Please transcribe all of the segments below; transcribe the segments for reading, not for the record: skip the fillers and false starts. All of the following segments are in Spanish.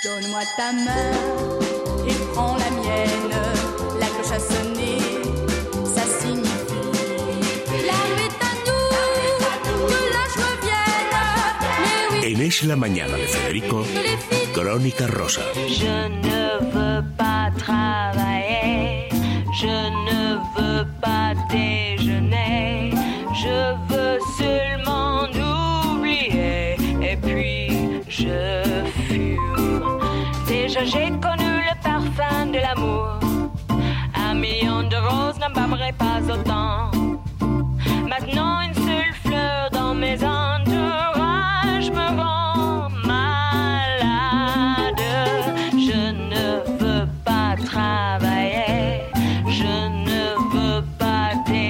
Donne-moi ta main et prends la mienne. La cloche a sonné, ça signifie la nuit est à nous, que la joie vienne. Mais oui, En Es la Mañana de Federico, Crónica Rosa. Je ne veux pas travailler, je ne veux pas déjeuner, je veux seulement oublier et puis je fume. Déjà j'ai connu le parfum de l'amour, 1 million de roses n'en m'aimerait pas autant. Maintenant une seule fleur dans mes entourages me rend malade. Je ne veux pas travailler, je ne veux pas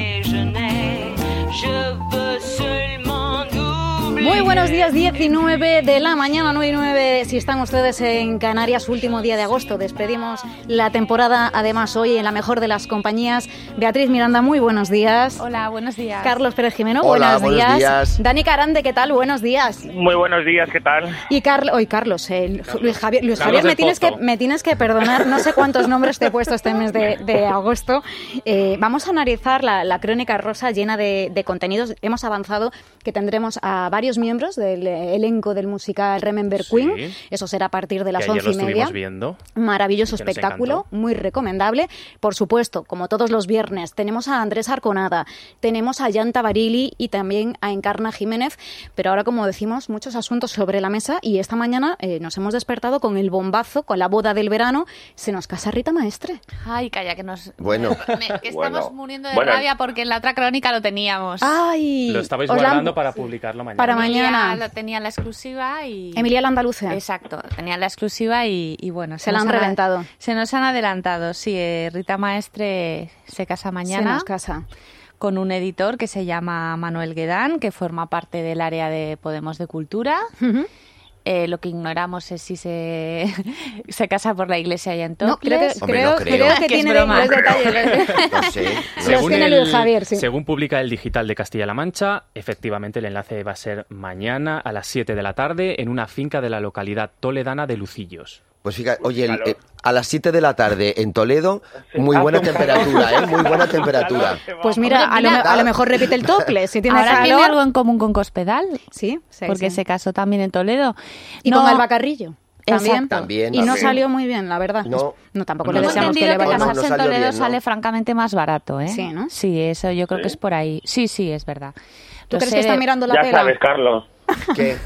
déjeuner, je veux seulement oublier. Muy buenos días, 19 de la mañana, 9:09, si están ustedes en Canarias, último día de agosto. Despedimos la temporada, además, hoy en la mejor de las compañías. Beatriz Miranda, muy buenos días. Hola, buenos días. Carlos Pérez Jimeno, Hola, buenos días. Dani Carande, ¿qué tal? Buenos días. Muy buenos días, ¿qué tal? Y Carlos, Luis Javier, Carlos me tienes que perdonar, no sé cuántos nombres te he puesto este mes de agosto. Vamos a analizar la crónica rosa llena de contenidos. Hemos avanzado que tendremos a varios miembros del elenco del musical Remember Queen. Eso será a partir de las 11:30. Viendo. Maravilloso espectáculo, muy recomendable. Por supuesto, como todos los viernes, tenemos a Andrés Arconada, tenemos a Yanta Barili y también a Encarna Jiménez. Pero ahora, como decimos, muchos asuntos sobre la mesa y esta mañana nos hemos despertado con el bombazo, con la boda del verano. Se nos casa Rita Maestre. Ay, calla, que nos... Bueno. que estamos muriendo de rabia porque en la otra crónica lo teníamos. Ay, Lo estabais guardando para publicarlo mañana. Para mañana. Emilia lo tenía en la exclusiva y... Emilia la Andaluza. Exacto, tenía la exclusiva y bueno... Se la han reventado. Se nos han adelantado, sí. Rita Maestre se casa mañana. Se nos casa. Con un editor que se llama Manuel Guedán, que forma parte del área de Podemos de Cultura. Uh-huh. Lo que ignoramos es si se casa por la iglesia y en No, creo Tocles. creo que tiene los detalles. No sé. Los tiene Luis Javier, sí. Según publica el Digital de Castilla-La Mancha, efectivamente el enlace va a ser mañana a las 7 de la tarde en una finca de la localidad toledana de Lucillos. Pues fíjate, oye, a las 7 de la tarde en Toledo, muy buena temperatura, muy buena temperatura. Pues mira, a lo mejor repite el Tocles, si tiene Ahora calor. tiene algo en común con Cospedal, Sí, porque se casó también en Toledo. Y con Alba Carrillo. También. También. Y no salió muy bien, la verdad. No. Tampoco Tengo le deseamos que le entendido que vaya mal. casarse en salió Toledo bien, ¿no? sale francamente más barato, ¿eh? Sí, ¿no? Sí, eso yo creo que es por ahí. Sí, es verdad. ¿Tú Lo crees sé que está de- mirando la Ya tela? sabes, Carlos, ¿Qué?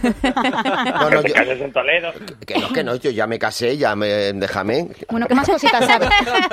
No, que te cases en Toledo. que no, yo ya me casé, déjame. Bueno, ¿qué más cositas sabes?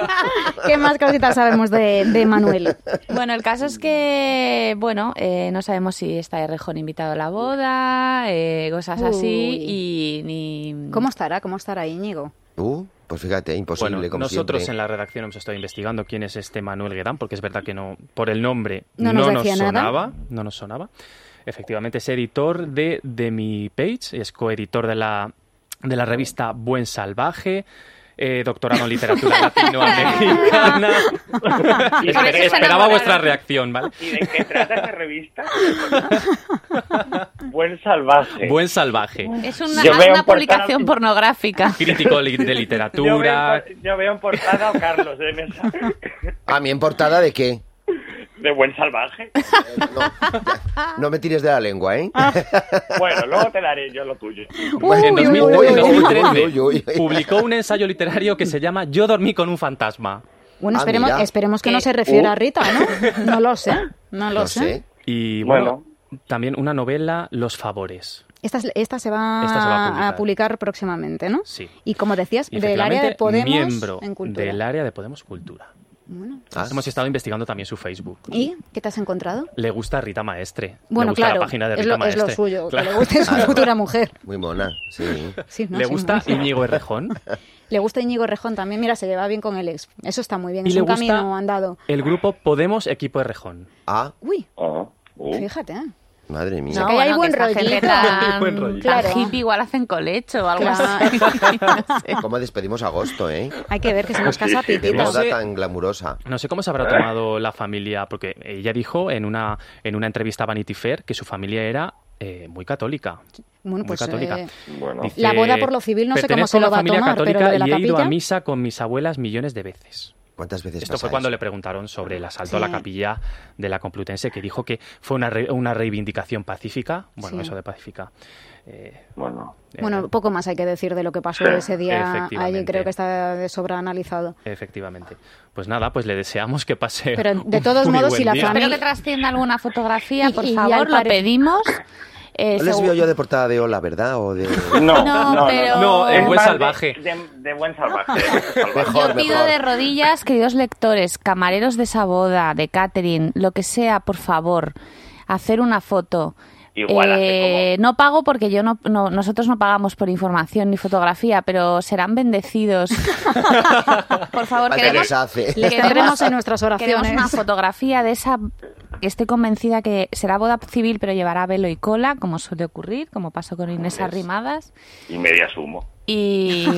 ¿Qué más cositas sabemos de Manuel? Bueno, el caso es que, no sabemos si está Errejón invitado a la boda, cosas así, y ni... ¿Cómo estará Íñigo? Pues fíjate, imposible, Bueno, como nosotros siempre. en la redacción hemos estado investigando quién es este Manuel Guedán, porque es verdad que no, por el nombre No nos decía nada. no nos sonaba. Efectivamente, es editor de Mi Page, es coeditor de la revista Buen Salvaje, doctorado en literatura latinoamericana. Esperaba vuestra reacción, ¿vale? ¿Y de qué trata esa revista? Buen Salvaje. Buen Salvaje. Es Yo una veo en publicación portada- pornográfica. Crítico de literatura. Yo veo en portada a Carlos de Mesa. ¿A mí en portada de qué? De Buen Salvaje. No me tires de la lengua, ¿eh? Bueno, luego te daré yo lo tuyo. En 2013 uy, uy. publicó un ensayo literario que se llama Yo dormí con un fantasma. Bueno, mira. esperemos que no se refiera a Rita, ¿no? No lo sé, no lo sé. Y bueno, también una novela, Los Favores. Esta se Esta se va va a a publicar próximamente, ¿no? Sí. Y como decías, Y del área de efectivamente, Podemos miembro en Cultura. del área de Podemos Cultura. Bueno, Hemos estado investigando también su Facebook. ¿y qué te has encontrado? Le gusta Rita Maestre. Bueno, le gusta claro, la página de es Rita lo Maestre. suyo, Claro. que le guste su futura mujer. Muy mona, sí. Sí, ¿no? Le Sí, gusta muy- Íñigo Errejón. Le gusta Íñigo Rejón también, mira, se lleva bien con el ex. Eso está muy bien, Y es le un gusta camino andado. el grupo Podemos Equipo Errejón. Ah, Uy, Oh, fíjate, ¿eh? madre mía. No, que hay buen esta gente rollito. tan, Buen rollito. Claro. tan hippie, igual hacen colecho o algo Claro. así. No sé. ¿Cómo despedimos agosto, eh? Hay que ver que se nos casa Qué Pitito. No boda sé. tan glamurosa. No sé cómo se habrá tomado la familia, porque ella dijo en una entrevista a Vanity Fair que su familia era muy católica. Bueno, muy pues católica. Bueno. Dice, la boda por lo civil no sé cómo "Pertenezco se lo a va a una familia tomar, pero católica lo de la y he ido a capilla... misa con mis abuelas millones de veces". ¿Cuántas veces Esto pasa fue cuando eso? le preguntaron sobre el asalto Sí. a la capilla de la Complutense, que dijo que fue una reivindicación pacífica. Bueno, Sí. eso de pacífica. Bueno. Bueno, poco más hay que decir de lo que pasó Sí, ese día efectivamente. allí, creo que está de sobra analizado. Efectivamente. Pues nada, pues le deseamos que pase Pero de todos un muy modos, buen si la día. familia- Espero que trascienda alguna fotografía, por Y favor, al lo pedimos. No les veo yo de portada de Ola, ¿verdad? O de... No, pero- No, en Es Buen más Salvaje. De Buen Salvaje. de Buen Salvaje. Mejor, Yo pido mejor. de rodillas, queridos lectores, camareros de esa boda, de catering, lo que sea, por favor, hacer una foto. Igual hace No pago porque nosotros no pagamos por información ni fotografía, pero serán bendecidos. Por favor, Falta les hace. Les tendremos en nuestras oraciones. Queremos una fotografía de esa. Estoy convencida que será boda civil, pero llevará velo y cola, como suele ocurrir, como pasó con Inés Arrimadas. Y media sumo. Y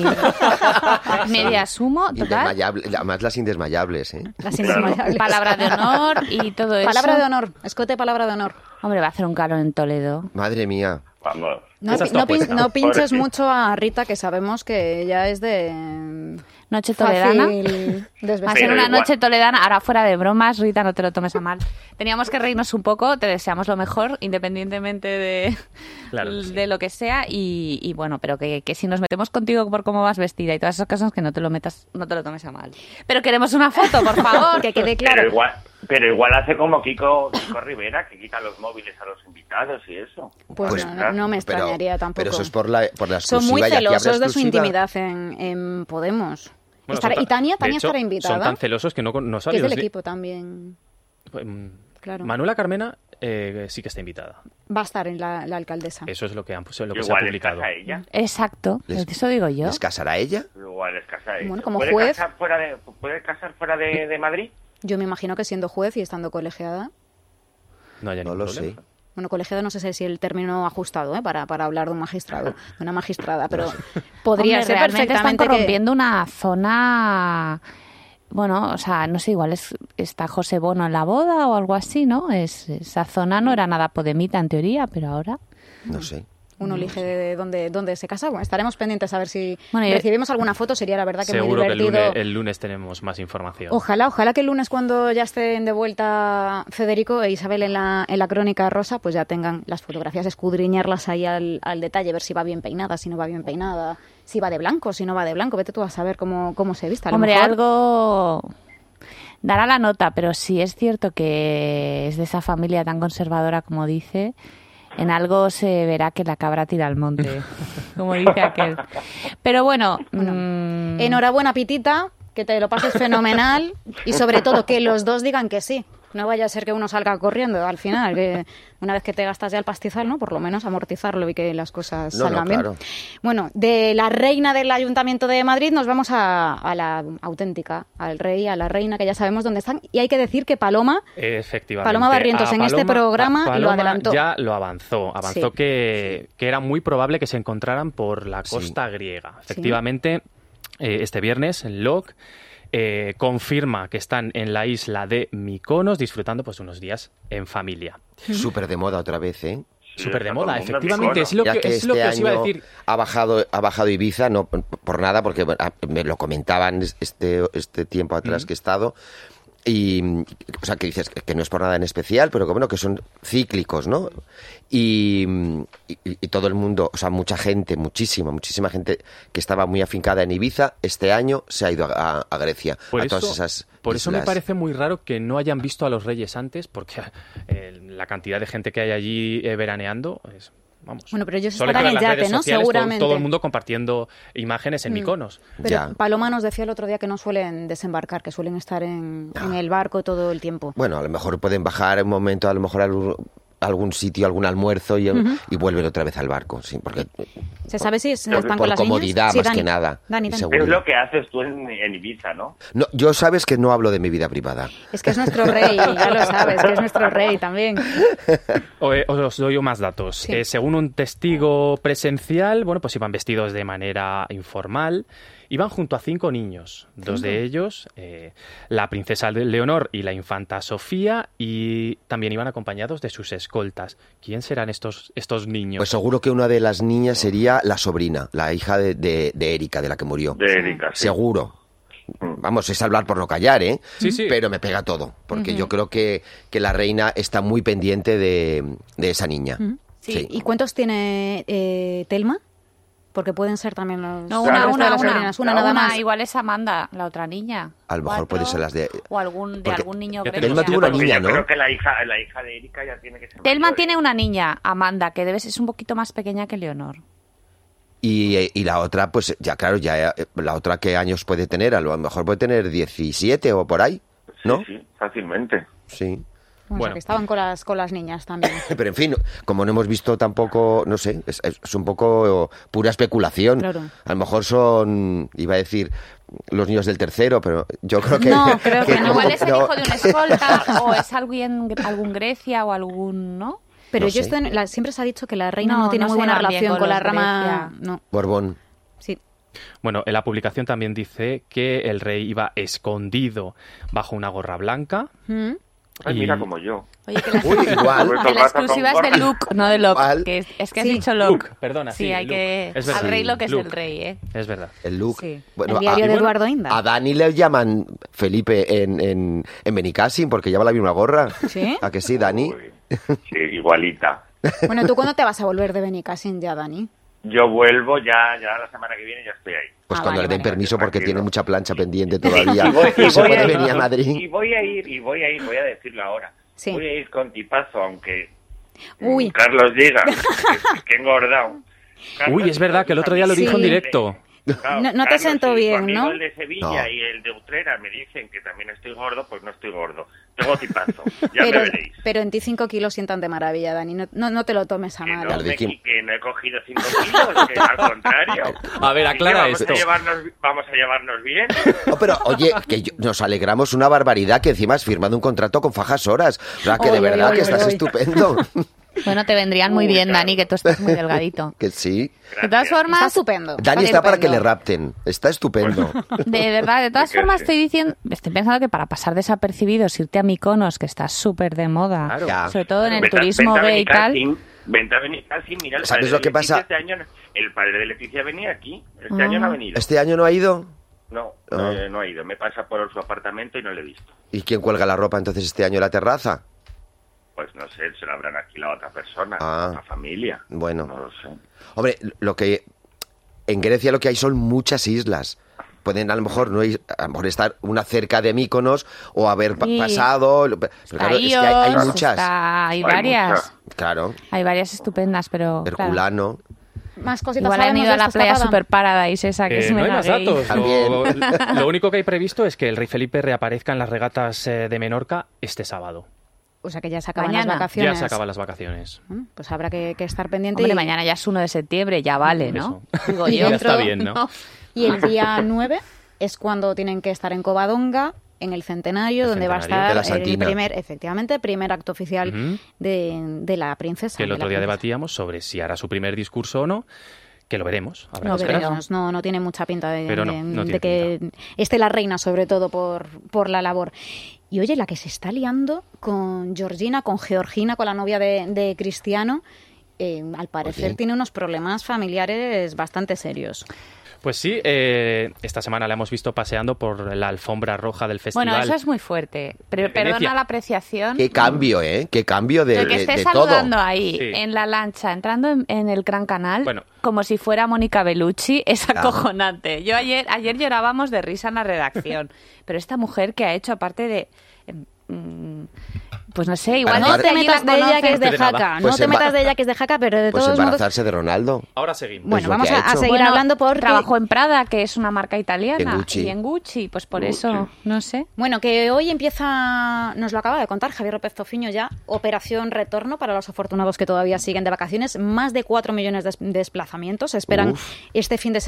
media sumo, total. Además las indesmayables, ¿eh? Las indesmayables. Palabra de honor y todo eso. Palabra de honor, escote palabra de honor. Hombre, va a hacer un calor en Toledo. Madre mía. Vamos. No, Esa está puesta. no pinches Pobrecita. mucho a Rita, que sabemos que ella es de... Noche toledana. fácil Va a ser desvestir. Pero una igual. noche toledana. Ahora, fuera de bromas, Rita, no te lo tomes a mal. Teníamos que reírnos un poco. Te deseamos lo mejor, independientemente de, Claro que sí. de lo que sea. Y bueno, pero que si nos metemos contigo por cómo vas vestida y todas esas cosas, que no te lo tomes a mal. Pero queremos una foto, por favor. Que quede claro. Pero igual hace como Kiko Rivera, que quita los móviles a los invitados y eso. Pues no me Pero- extrañaría tampoco. Pero eso es por la Son muy exclusiva, y aquí habrá celosos de su exclusiva. intimidad en Podemos. Bueno, Y Tania de hecho, estará invitada. Son tan celosos que no Que es salió. del equipo también. Claro. Manuela Carmena sí que está invitada. Va a estar en la alcaldesa. Eso es lo que, lo que se ha Igual es publicado. casa ella. Exacto, eso digo yo. ¿Les casará ella? Igual es casa ella. Bueno, como ¿Puede juez. ¿Puede casar fuera de Madrid? Yo me imagino que siendo juez y estando colegiada. No haya No ningún lo sé. problema. Bueno, colegiada no sé si el término ajustado para hablar de un magistrado, de una magistrada, pero podría Hombre, ser realmente perfectamente están que... corrompiendo una zona. Bueno, o sea, no sé, igual está José Bono en la boda o algo así, ¿no? Esa zona no era nada podemita en teoría, pero ahora. No sé. Uno elige de dónde se casa. Bueno, estaremos pendientes a ver si Bueno, y- recibimos alguna foto. Sería la verdad que Seguro muy que divertido. el lunes tenemos más información. Ojalá que el lunes, cuando ya estén de vuelta Federico e Isabel en la crónica rosa, pues ya tengan las fotografías, escudriñarlas ahí al detalle, ver si va bien peinada, si no va bien peinada, si va de blanco, si no va de blanco. Vete tú a saber cómo se vista. A lo Hombre, mejor- algo dará la nota, pero si es cierto que es de esa familia tan conservadora como dice, en algo se verá que la cabra tira al monte, como dice aquel. Pero bueno, Enhorabuena, Pitita, que te lo pases fenomenal y sobre todo que los dos digan que sí. No vaya a ser que uno salga corriendo al final, que una vez que te gastas ya el pastizal, ¿no? Por lo menos amortizarlo y que las cosas No, salgan claro. bien. Bueno, de la reina del Ayuntamiento de Madrid nos vamos a la auténtica, al rey, a la reina, que ya sabemos dónde están. Y hay que decir que Paloma, Efectivamente. Paloma Barrientos A en este programa lo Paloma adelantó. Ya lo avanzó. Avanzó Sí. que era muy probable que se encontraran por la costa griega. Efectivamente, este viernes en LOC confirma que están en la isla de Mykonos disfrutando pues unos días en familia. Súper de moda otra vez, ¿eh? Súper de está moda, todo el mundo en efectivamente. Es lo Ya que, que es lo este que os iba a año decir. ha bajado Ibiza, no por nada, porque bueno, me lo comentaban este tiempo atrás que he estado. Y, o sea, que dices que no es por nada en especial, pero que bueno, que son cíclicos, ¿no? Y todo el mundo, o sea, muchísima gente que estaba muy afincada en Ibiza, este año se ha ido a Grecia, Por a eso, todas esas por eso me islas. parece muy raro que no hayan visto a los reyes antes, porque la cantidad de gente que hay allí veraneando es... Vamos. Bueno, pero ellos Solo estarán que en las yate, redes ¿no? sociales, Seguramente. Todo el mundo compartiendo imágenes en Mykonos. Pero Ya. Paloma nos decía el otro día que no suelen desembarcar, que suelen estar en el barco todo el tiempo. Bueno, a lo mejor pueden bajar un momento, a lo mejor a algún sitio, algún almuerzo y vuelven otra vez al barco, sí, porque ¿Se sabe si están por con las comodidad niñas? Sí, más Dani. que nada. Dani, y Dani. seguridad. Es lo que haces tú en Ibiza, ¿no? No, yo sabes que no hablo de mi vida privada. Es que es nuestro rey, ya lo sabes, que es nuestro rey también. Os doy más datos. Sí. Según un testigo presencial, bueno, pues iban vestidos de manera informal. Iban junto a 5 niños, 2 de ellos, la princesa Leonor y la infanta Sofía, y también iban acompañados de sus escoltas. ¿Quién serán estos niños? Pues seguro que una de las niñas sería la sobrina, la hija de Erika, de la que murió. De Erika, sí. Seguro. Vamos, es hablar por no callar, ¿eh? Sí, sí. Pero me pega todo, porque yo creo que la reina está muy pendiente de esa niña. Sí. ¿Y cuántos tiene Thelma? Porque pueden ser también los... No, Claro, el resto de las sobrinas. Una nada más. Igual es Amanda, la otra niña. A lo mejor 4, puede ser las de... O algún niño yo greco. Thelma tuvo una Porque niña, yo ¿no? creo que la hija de Erika ya tiene que ser Thelma mayor. tiene una niña, Amanda, que es un poquito más pequeña que Leonor. Y la otra, pues ya claro, la otra ¿qué años puede tener? A lo mejor puede tener 17 o por ahí, ¿no? Sí, fácilmente. Sí. O sea, que estaban con las niñas también. Pero en fin, como no hemos visto tampoco, no sé, es un poco pura especulación. Claro. A lo mejor son, iba a decir, los niños del tercero, pero yo creo que... No, creo que no. Igual es el no. hijo de un escolta, o es algún Grecia, o algún, ¿no? Pero No yo sé. siempre se ha dicho que la reina No, no tiene no muy se buena llevan bien relación con con la los rama... Grecia. No, Borbón. sí. Bueno, en la publicación también dice que el rey iba escondido bajo una gorra blanca. Ay, Y- mira como yo. Oye, que la, Uy, igual. que la exclusiva es de Luke, no de Locke. Igual. Que es que has Sí. dicho Locke. Luke, perdona, Sí, sí, hay Luke. que... Es verdad. Al rey lo que es Luke. el rey, ¿eh? Es verdad. El look. Sí. El diario de Eduardo Inda. A Dani le llaman Felipe en Benicassim porque lleva la misma gorra. ¿Sí? ¿A que sí, Dani? Uy, sí, igualita. Bueno, ¿tú cuándo te vas a volver de Benicassim ya, Dani? Yo vuelvo ya la semana que viene ya estoy ahí. Pues Ah, cuando vale, le den vale. permiso porque Tranquilo. tiene mucha plancha pendiente todavía. Y voy No se a puede ir, venir a Madrid. y voy a ir, voy a decirlo ahora. Sí. Voy a ir con tipazo, aunque Uy. Carlos diga que he engordado. Carlos Uy, es verdad que el otro día lo dijo en Sí. directo. Claro, No te Carlos sentó y bien, tu amigo ¿no? El de Sevilla No. y el de Utrera me dicen que también estoy gordo, pues no estoy gordo. Tengo tipazo, ya me veréis. Pero en ti 5 kilos sientan de maravilla, Dani. No te lo tomes a Que mal. no, dijimos. que no he cogido 5 kilos, que al contrario. A ver, aclara Dice, esto. Vamos a llevarnos bien. No, pero oye, nos alegramos una barbaridad que encima has firmado un contrato con Fajas Horas. O sea, que de Oy, verdad oy, que oy, estás oy. estupendo. Bueno, te vendrían muy Uy, bien, claro. Dani, que tú estás muy delgadito. Que sí. De todas formas, Está estupendo. Dani está para que estupendo. le rapten. Está estupendo. de verdad, de todas ¿De qué formas sí? estoy pensando que para pasar desapercibidos, irte a Mykonos, que está súper de moda, Claro. Ya. sobre todo en el Vente- turismo vente a gay y tal. Vente a Benicassim, mira, el ¿Sabes padre lo de que Leticia pasa? Este año, el padre de Leticia venía aquí. Este año no ha venido. ¿Este año no ha ido? No, Ah. no ha ido. Me pasa por su apartamento y no le he visto. ¿Y quién cuelga la ropa entonces este año en la terraza? Pues no sé, se lo habrán alquilado a otra persona, Ah. a familia. Bueno. No lo sé. Hombre, en Grecia lo que hay son muchas islas. Pueden a lo mejor estar una cerca de Mykonos o haber Sí. pasado. Pero claro, es que hay Ios, muchas. hay Hay varias. muchas. Claro, Hay varias estupendas, pero claro, Herculano. Más cositas igual han sabemos ido a de la esta playa escapada. Super Paradise esa que es No hay mega más gay. datos. También. Lo único que hay previsto es que el rey Felipe reaparezca en las regatas de Menorca este sábado. O sea que ya se acaban Mañana. las vacaciones. Ya se acaban las vacaciones. Pues habrá que estar pendiente. Hombre, y, mañana ya es 1 de septiembre, ya vale, ¿no? Digo Y yo. Ya está bien, ¿no? Y el día 9 es cuando tienen que estar en Covadonga, en el centenario, El donde va a centenario estar de la Santina. primer acto oficial Ujú. de la princesa. Que el de otro la día princesa. debatíamos sobre si hará su primer discurso o no, que lo veremos. Habrá No que esperar. veremos, no tiene mucha pinta de, Pero no de tiene que esté la reina, sobre todo por la labor. Y oye, la que se está liando con Georgina, con Georgina, con la novia de Cristiano, al parecer Oye. tiene unos problemas familiares bastante serios. Pues sí, esta semana la hemos visto paseando por la alfombra roja del festival. Bueno, eso es muy fuerte. Pero Venecia. perdona la apreciación. Qué cambio, ¿eh? Qué cambio de, Pero que de, esté de saludando todo. ahí, Sí. en la lancha, entrando en el Gran Canal, Bueno. como si fuera Mónica Bellucci, es Claro. acojonante. Yo ayer llorábamos de risa en la redacción. Pero esta mujer que ha hecho, aparte de... pues no sé, igual Para No desde te allí metas la de ella que es conocen. de De nada. jaca, Pues no te emba- metas de ella que es de jaca, pero de Pues todos modos... embarazarse de Ronaldo. Ahora seguimos. Bueno, lo vamos que ha a hecho. seguir Bueno, hablando porque... trabajó en Prada, que es una marca italiana. En Gucci. Y en Gucci, pues por Gucci. eso, no sé. Bueno, que hoy empieza, nos lo acaba de contar Javier López Tofiño ya, Operación Retorno para los afortunados que todavía siguen de vacaciones. Más de 4 millones de desplazamientos se esperan Uf. este fin de semana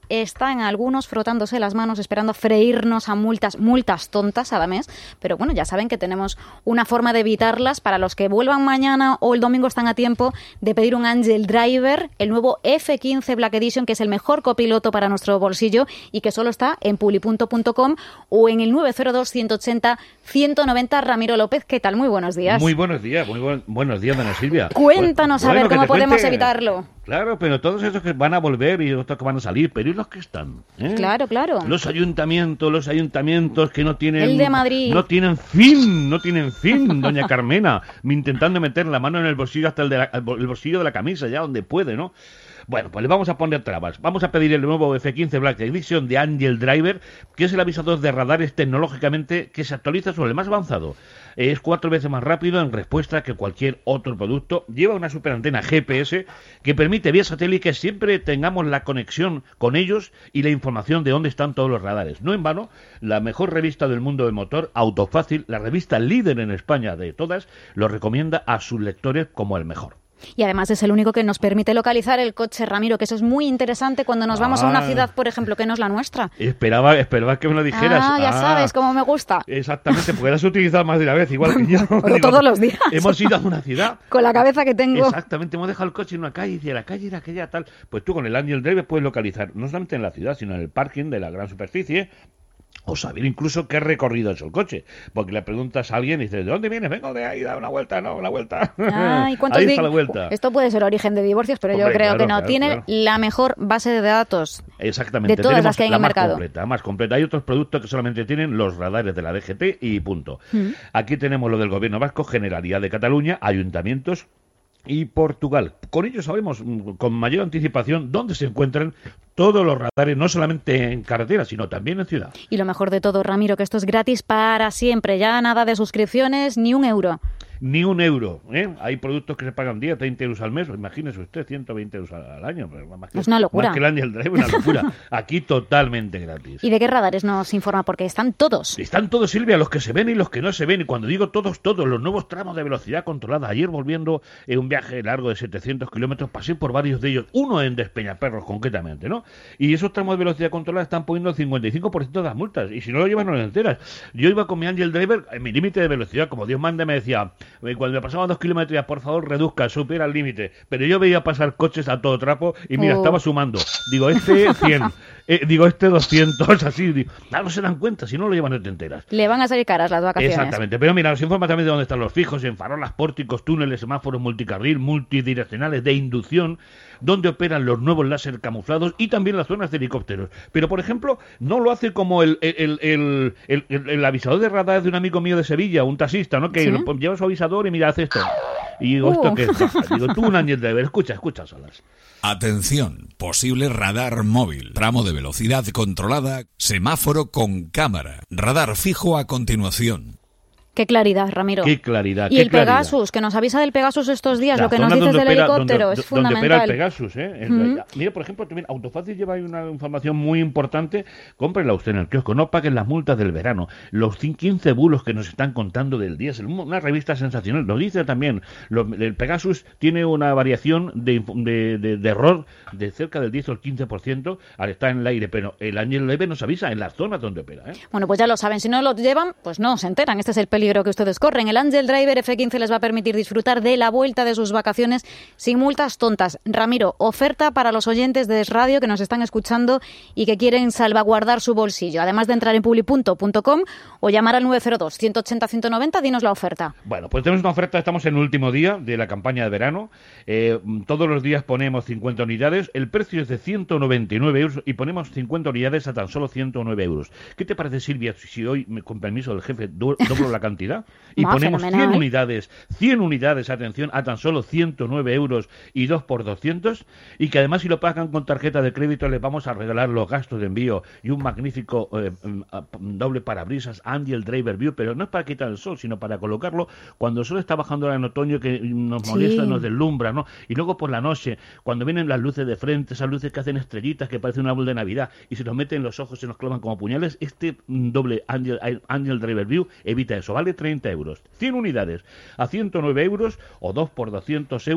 están algunos frotándose las manos esperando freírnos a multas tontas cada mes, pero bueno, ya saben que tenemos una forma de evitarlas para los que vuelvan mañana o el domingo están a tiempo de pedir un Angel Driver, el nuevo F15 Black Edition, que es el mejor copiloto para nuestro bolsillo y que solo está en pulipunto.com o en el 902 180 190. Ramiro López, ¿qué tal? Muy buenos días. Muy buenos días, buenos días, Ana Silvia. Cuéntanos a ver cómo podemos evitarlo. Claro, pero todos esos que van a volver y otros que van a salir, pero ¿y los que están? Claro. Los ayuntamientos que no tienen... El de Madrid. No tienen fin, doña Carmena, intentando meter la mano en el bolsillo hasta el bolsillo de la camisa, ya donde puede, ¿no? Bueno, pues le vamos a poner trabas. Vamos a pedir el nuevo F15 Black Edition de Angel Driver, que es el avisador de radares tecnológicamente que se actualiza sobre el más avanzado. Es 4 veces más rápido en respuesta que cualquier otro producto. Lleva una superantena GPS que permite vía satélite que siempre tengamos la conexión con ellos y la información de dónde están todos los radares. No en vano, la mejor revista del mundo del motor, Autofácil, la revista líder en España de todas, lo recomienda a sus lectores como el mejor. Y además es el único que nos permite localizar el coche, Ramiro, que eso es muy interesante cuando nos vamos a una ciudad, por ejemplo, que no es la nuestra. Esperaba que me lo dijeras. Ya sabes cómo me gusta. Exactamente, porque la has utilizado más de una vez, igual que yo. Digo, todos los días. Hemos ido a una ciudad. Con la cabeza que tengo. Exactamente, hemos dejado el coche en una calle y decía, la calle era aquella tal. Pues tú con el Angel Drive puedes localizar, no solamente en la ciudad, sino en el parking de la gran superficie, o saber incluso qué recorrido ha hecho el coche. Porque le preguntas a alguien y dices, ¿de dónde vienes? Vengo de ahí, da una vuelta. ¿Y cuántos ahí está la vuelta. Esto puede ser origen de divorcios, pero yo creo que no. Tiene la mejor base de datos exactamente de todas las que hay en el mercado. Más completa. Hay otros productos que solamente tienen los radares de la DGT y punto. Aquí tenemos lo del Gobierno Vasco, Generalidad de Cataluña, ayuntamientos y Portugal. Con ello sabemos con mayor anticipación dónde se encuentran todos los radares, no solamente en carretera, sino también en ciudad. Y lo mejor de todo, Ramiro, que esto es gratis para siempre. Ya nada de suscripciones, ni €1. Ni €1, ¿eh? Hay productos que se pagan 10, 20 euros al mes, imagínese usted, 120 euros al año. Es una locura. Más que el Angel Drive, una locura. Aquí totalmente gratis. ¿Y de qué radares nos informa? Porque están todos. Están todos, Silvia, los que se ven y los que no se ven. Y cuando digo todos, los nuevos tramos de velocidad controlada. Ayer volviendo en un viaje largo de 700 kilómetros, pasé por varios de ellos, uno en Despeñaperros concretamente, ¿no? Y esos tramos de velocidad controlada están poniendo el 55% de las multas. Y si no lo llevas, no lo enteras. Yo iba con mi Angel Driver en mi límite de velocidad, como Dios manda, me decía, cuando me pasaba 2 kilómetros, por favor, reduzca, supera el límite. Pero yo veía pasar coches a todo trapo y mira, estaba sumando. Digo, este 100, este 200, así. Digo, no se dan cuenta, si no lo llevan no te enteras. Le van a salir caras las vacaciones. Exactamente, pero mira, nos informa también de dónde están los fijos, en farolas, pórticos, túneles, semáforos, multicarril, multidireccionales de inducción, donde operan los nuevos láser camuflados y también las zonas de helicópteros. Pero, por ejemplo, no lo hace como el avisador de radar de un amigo mío de Sevilla, un taxista, ¿no? Que ¿sí? Lleva su avisador y mira, hace esto. Y digo, ¿esto qué es? Digo, tú un Angel Driver, escucha solas. Atención, posible radar móvil, tramo de velocidad controlada, semáforo con cámara, radar fijo a continuación. Qué claridad, Ramiro. Qué claridad. Y el Pegasus, que nos avisa del Pegasus estos días, lo que nos dices del helicóptero, es fundamental. Donde opera el Pegasus, ¿eh? Mira, por ejemplo, también Autofácil lleva ahí una información muy importante. Cómprela usted en el kiosco, no paguen las multas del verano. Los 15 bulos que nos están contando del diésel. Una revista sensacional. Lo dice también. El Pegasus tiene una variación de error de cerca del 10 o el 15% al estar en el aire. Pero el Angel Driver nos avisa en las zonas donde opera, ¿eh? Bueno, pues ya lo saben. Si no lo llevan, pues no se enteran. Este es el peligro que ustedes corren. El Angel Driver F15 les va a permitir disfrutar de la vuelta de sus vacaciones sin multas tontas. Ramiro, oferta para los oyentes de Es Radio que nos están escuchando y que quieren salvaguardar su bolsillo. Además de entrar en publipunto.com o llamar al 902 180 190, dinos la oferta. Bueno, pues tenemos una oferta, estamos en el último día de la campaña de verano. Todos los días ponemos 50 unidades. El precio es de 199 euros y ponemos 50 unidades a tan solo 109 euros. ¿Qué te parece, Silvia, si hoy, con permiso del jefe, doblo la cantidad? Y ponemos fenomenal. 100 unidades, atención, a tan solo 109 euros y 2 por 200, y que además si lo pagan con tarjeta de crédito les vamos a regalar los gastos de envío y un magnífico doble parabrisas Angel Driver View, pero no es para quitar el sol, sino para colocarlo cuando el sol está bajando ahora en otoño, que nos molesta, nos deslumbra, ¿no? Y luego por la noche, cuando vienen las luces de frente, esas luces que hacen estrellitas que parecen un árbol de Navidad y se nos meten en los ojos, se nos clavan como puñales, este doble Angel Driver View evita eso. Vale 30 euros. 100 unidades a 109 euros o 2 por 200 euros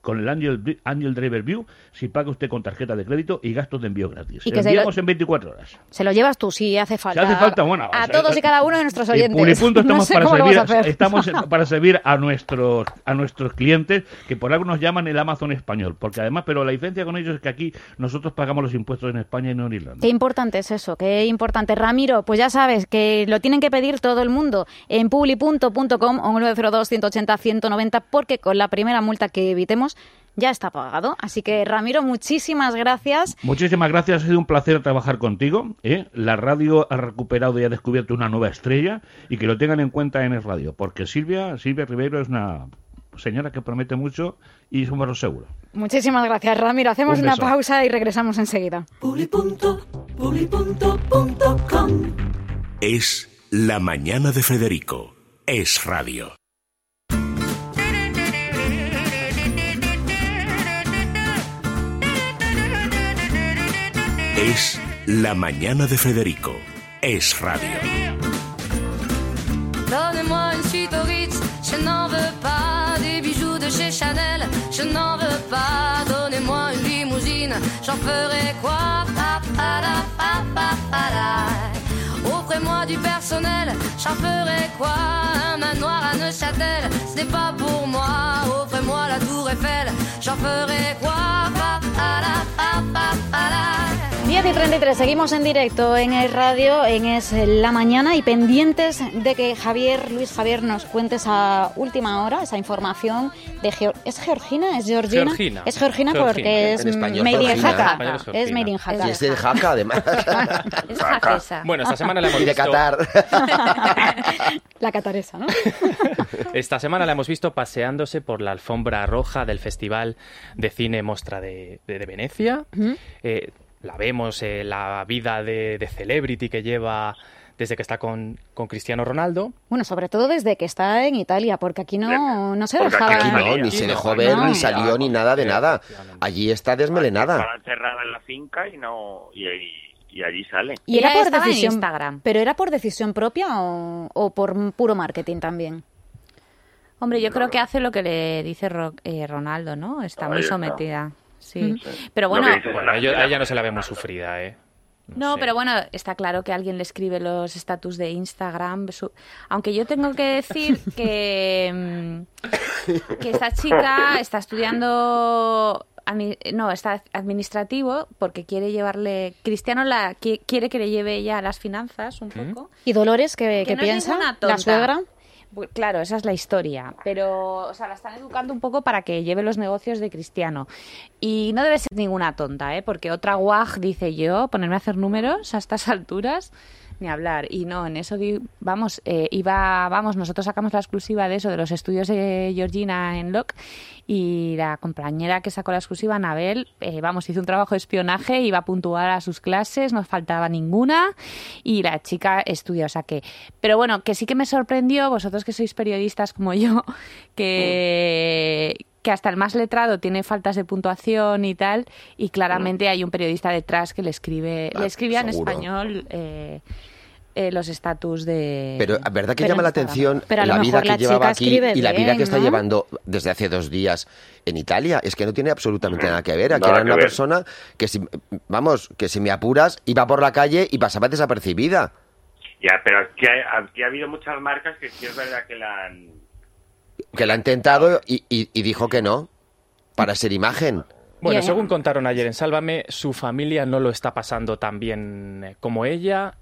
con el Angel Driver View si paga usted con tarjeta de crédito y gastos de envío gratis. Y que enviamos en 24 horas. Se lo llevas tú si hace falta. Si hace falta, bueno, a todos y cada uno de nuestros oyentes. Publipunto No sé cómo lo vamos a hacer. estamos para servir a nuestros clientes que por algo nos llaman el Amazon español, porque además, pero la diferencia con ellos es que aquí nosotros pagamos los impuestos en España y no en Irlanda. Qué importante es eso, qué importante. Ramiro, pues ya sabes que lo tienen que pedir todo el mundo en publipunto.com o 902-180-190 porque con la primera multa que evitemos ya está pagado. Así que, Ramiro, muchísimas gracias. Muchísimas gracias, ha sido un placer trabajar contigo. La radio ha recuperado y ha descubierto una nueva estrella y que lo tengan en cuenta en el radio, porque Silvia Ribeiro es una señora que promete mucho y somos seguro. Muchísimas gracias, Ramiro. Hacemos Un una beso. pausa y regresamos enseguida. Publipunto.com. Es La Mañana de Federico. Es radio. Es La Mañana de Federico. Es radio. Donnez-moi une suite au Ritz, je n'en veux pas. Des bijoux de chez Chanel, je n'en veux pas. Donnez-moi une limousine, j'en ferai quoi? Pa, pa, la, pa, pa, pa, la. Offrez-moi du personnel, j'en ferai quoi? Un manoir à Neuchâtel, ce n'est pas pour moi. Offrez-moi la tour Eiffel, j'en ferai quoi? Pa, pa, la, pa, pa, pa, la. 10:33, seguimos en directo en el radio, en Es la Mañana y pendientes de que Luis Javier nos cuente esa última hora, esa información de ¿Es Georgina? ¿Es Georgina? Georgina. Es Georgina porque es En español, Made in Georgina. Jaca. En español es Es Made in Y Jaca. es de Jaca, además. Es jaquesa. Bueno, esta semana la hemos Y de visto... Qatar. La cataresa, ¿no? Esta semana la hemos visto paseándose por la alfombra roja del Festival de Cine Mostra de Venecia. La vemos, la vida de celebrity que lleva desde que está con Cristiano Ronaldo. Bueno, sobre todo desde que está en Italia, porque aquí no se Porque dejaba... Aquí no, Aquí ni se dejó ver, no. ni salió, ni nada de nada. Allí está desmelenada. Estaba encerrada en la finca y allí sale. Y era Ella por estaba en decisión, Instagram. ¿Pero era por decisión propia o por puro marketing también? Hombre, yo creo que hace lo que le dice Ronaldo, ¿no? Está muy Ahí está. sometida. Sí. Pero bueno, Lo que dice Bueno, a ella no se la ve muy sufrida, ¿eh? no, sé. pero bueno, está claro que alguien le escribe los estatus de Instagram. Aunque yo tengo que decir que esta chica está estudiando... está administrativo porque quiere llevarle... Cristiano quiere que le lleve ella a las finanzas un poco. ¿Y Dolores qué Que no es piensa? ninguna ¿La tonta. suegra? Pues claro, esa es la historia, pero o sea, la están educando un poco para que lleve los negocios de Cristiano. Y no debe ser ninguna tonta, porque otra guaj, dice yo, ponerme a hacer números a estas alturas, ni hablar. Y no, en eso, vamos, nosotros sacamos la exclusiva de eso, de los estudios de Georgina en Locke, y la compañera que sacó la exclusiva, Anabel, hizo un trabajo de espionaje, iba a puntuar a sus clases, no faltaba ninguna, y la chica estudia, o sea que... Pero bueno, que sí que me sorprendió, vosotros que sois periodistas como yo, que hasta el más letrado tiene faltas de puntuación y tal, y claramente hay un periodista detrás que le escribía en seguro. español los estatus de... Pero ¿verdad que Pero llama la Instagram. atención Pero a lo la vida mejor que la llevaba chica aquí escribe y la vida bien, que está ¿no? llevando desde hace 2 días en Italia? Es que no tiene absolutamente nada que ver. Aquí Nada era que una ver. persona que si me apuras, iba por la calle y pasaba desapercibida. Ya, pero aquí ha habido muchas marcas que sí es verdad que la han... Que la ha intentado y dijo que no, para ser imagen. Bueno, Bien. según contaron ayer en Sálvame, su familia no lo está pasando tan bien como ella.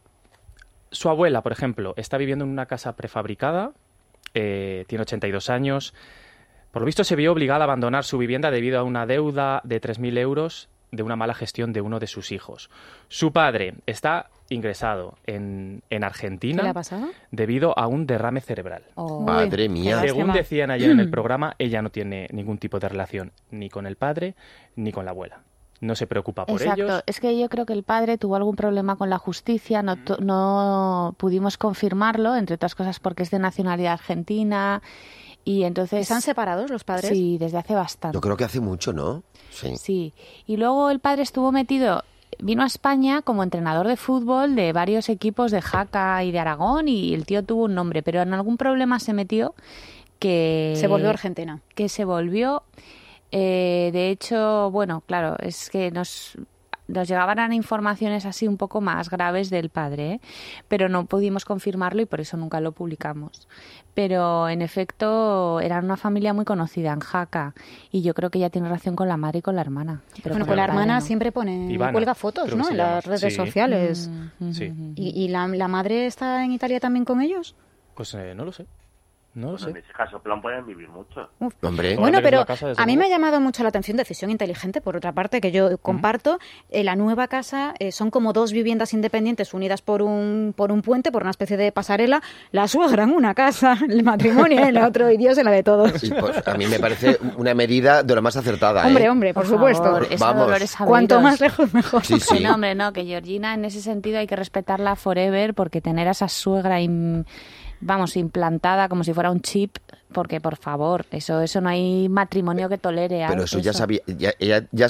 Su abuela, por ejemplo, está viviendo en una casa prefabricada, tiene 82 años. Por lo visto se vio obligada a abandonar su vivienda debido a una deuda de 3.000 euros de una mala gestión de uno de sus hijos. Su padre está ingresado en Argentina ¿Qué le ha pasado? debido a un derrame cerebral. Uy, Madre mía. qué Según lástima. decían ayer en el programa, ella no tiene ningún tipo de relación ni con el padre ni con la abuela. No se preocupa por Exacto, ellos. es que yo creo que el padre tuvo algún problema con la justicia, no pudimos confirmarlo, entre otras cosas porque es de nacionalidad argentina y entonces... ¿Están separados los padres? Sí, desde hace bastante. Yo creo que hace mucho, ¿no? Sí. Sí, y luego el padre vino a España como entrenador de fútbol de varios equipos de Jaca y de Aragón y el tío tuvo un nombre, pero en algún problema se metió que... Se volvió Argentina. Que se volvió... De hecho, bueno, claro, es que nos llegaban informaciones así un poco más graves del padre, ¿eh? Pero no pudimos confirmarlo y por eso nunca lo publicamos. Pero en efecto eran una familia muy conocida en Jaca y yo creo que ella tiene relación con la madre y con la hermana. Pero bueno, con la hermana siempre cuelga fotos, ¿no? En las redes sociales. Sí. ¿Y la madre está en Italia también con ellos? Pues no lo sé. No lo sé. En ese caso, plan, pueden vivir mucho. Hombre. Bueno, pero a mí me ha llamado mucho la atención Decisión Inteligente, por otra parte, que yo comparto. La nueva casa son como 2 viviendas independientes unidas por un puente, por una especie de pasarela. La suegra en una casa, el matrimonio en la otra y Dios en la de todos. Sí, pues a mí me parece una medida de lo más acertada. Hombre, por supuesto. Favor, Vamos. Cuanto más lejos, mejor. Sí. No, hombre, no, que Georgina en ese sentido hay que respetarla forever porque tener a esa suegra implantada como si fuera un chip, porque por favor, eso no hay matrimonio que tolere. Pero eso ya sabía, ella ya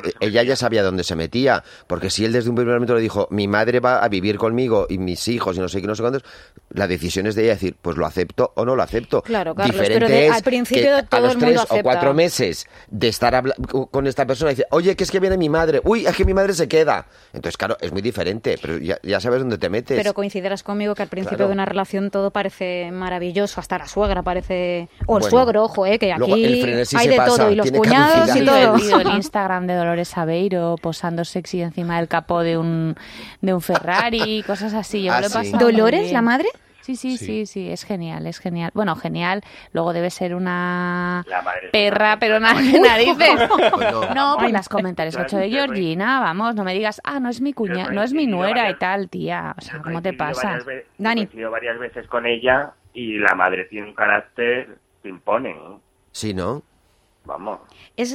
sabía dónde se metía, porque si él desde un primer momento le dijo, mi madre va a vivir conmigo y mis hijos y no sé qué, no sé cuántos, la decisión es de ella decir, pues lo acepto o no lo acepto. Claro, Carlos, diferente pero es al principio que todo a los el mundo 3 acepta. o 4 meses de estar con esta persona dice, oye, que es que viene mi madre, uy, es que mi madre se queda. Entonces, claro, es muy diferente, pero ya sabes dónde te metes. Pero coincidirás conmigo que al principio Claro. de una relación todo parece maravilloso, hasta la suegra parece... O el Bueno, suegro, ojo, que luego el aquí frenesí hay se de pasa, todo, y los tiene cuñados caducidad. y Sí, todo. el Instagram de Dolores Aveiro posando sexy encima del capó de un Ferrari, cosas así. Yo me lo he sí. pasado muy ¿Dolores, bien. la madre? Sí, es genial. Bueno, genial. Luego debe ser una La madre perra, es pero una narices. Bueno, No, pues los comentarios que he hecho de Georgina, vamos, no me digas, no es mi cuñada, no es mi nuera y tal, tía. O sea, ¿cómo te pasa? Dani. He coincidido varias veces con ella y la madre tiene un carácter que impone, ¿no? Sí, ¿no? Vamos. Es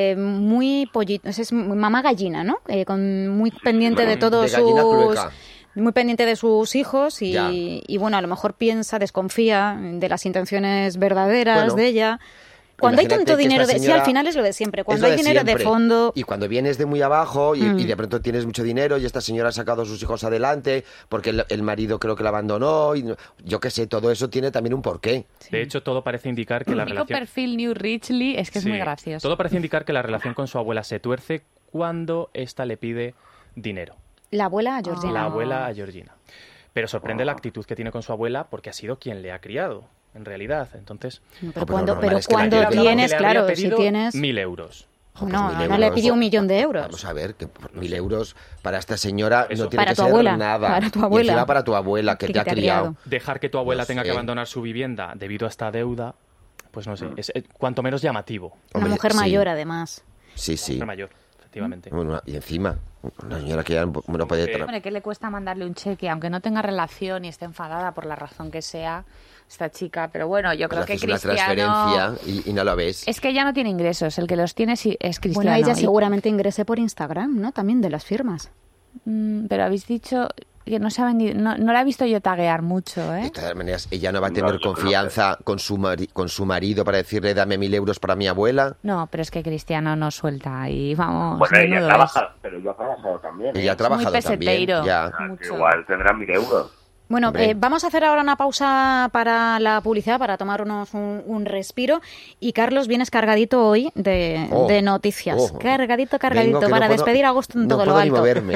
muy pollito, es mamá gallina, ¿no? Muy pendiente de todos de gallina sus... clueca. Muy pendiente de sus hijos Ya. y bueno, a lo mejor desconfía de las intenciones verdaderas Bueno, de ella. Cuando hay imagínate tanto que dinero, esta sí, señora al final es lo de siempre. Cuando Es hay lo de dinero de siempre. fondo... Y cuando vienes de muy abajo y de pronto tienes mucho dinero y esta señora ha sacado a sus hijos adelante porque el marido creo que la abandonó y yo qué sé, todo eso tiene también un porqué. De hecho, todo parece indicar que El la único relación... perfil New Richly es que es Sí, muy gracioso. Todo parece indicar que la relación con su abuela se tuerce cuando ésta le pide dinero. La abuela a Georgina. La abuela a Georgina. Pero sorprende la actitud que tiene con su abuela porque ha sido quien le ha criado, en realidad. Entonces, Pero normal cuando es que la cuando lleve a la tienes, le claro, habría si pedido tienes... 1.000 euros. Jo, pues No, 1.000 no le euros. pidió 1.000.000 de euros. Vamos a ver, que por 1.000 euros para esta señora Eso. no tiene Para que tu ser abuela, nada. para tu Y abuela. encima para tu abuela, que te ha criado. Dejar que tu abuela No tenga sé. que abandonar su vivienda debido a esta deuda, pues no sé, es cuanto menos llamativo. Una Hombre, mujer sí. mayor, además. Sí, sí. Mujer mayor, efectivamente. Bueno, y encima, una señora que ya no puede... Hombre, ¿qué le cuesta mandarle un cheque? Aunque no tenga relación y esté enfadada por la razón que sea esta chica. Pero bueno, yo creo que haces una Cristiano... transferencia y no lo ves. Es que ella no tiene ingresos. El que los tiene sí es Cristiano. Bueno, ella Y- seguramente ingrese por Instagram, ¿no? También de las firmas. Pero habéis dicho que no se ha vendido... No la he visto yo taguear mucho, De ¿eh? todas maneras, ella no va a No, tener yo creo confianza con su marido para decirle dame 1.000 euros para mi abuela. No, pero es que Cristiano no suelta y vamos... Bueno, ella menudo trabaja, pero yo he trabajado también. Ella ha es. trabajado Muy también. peseteiro. Ya. O sea, que mucho. igual tendrá 1.000 euros. Bueno, Hombre. vamos a hacer ahora una pausa para la publicidad, para tomarnos un respiro. Y Carlos, vienes cargadito hoy de noticias. Oh. Cargadito, Vengo que para no puedo- despedir a agosto en no todo lo puedo ni alto. moverme.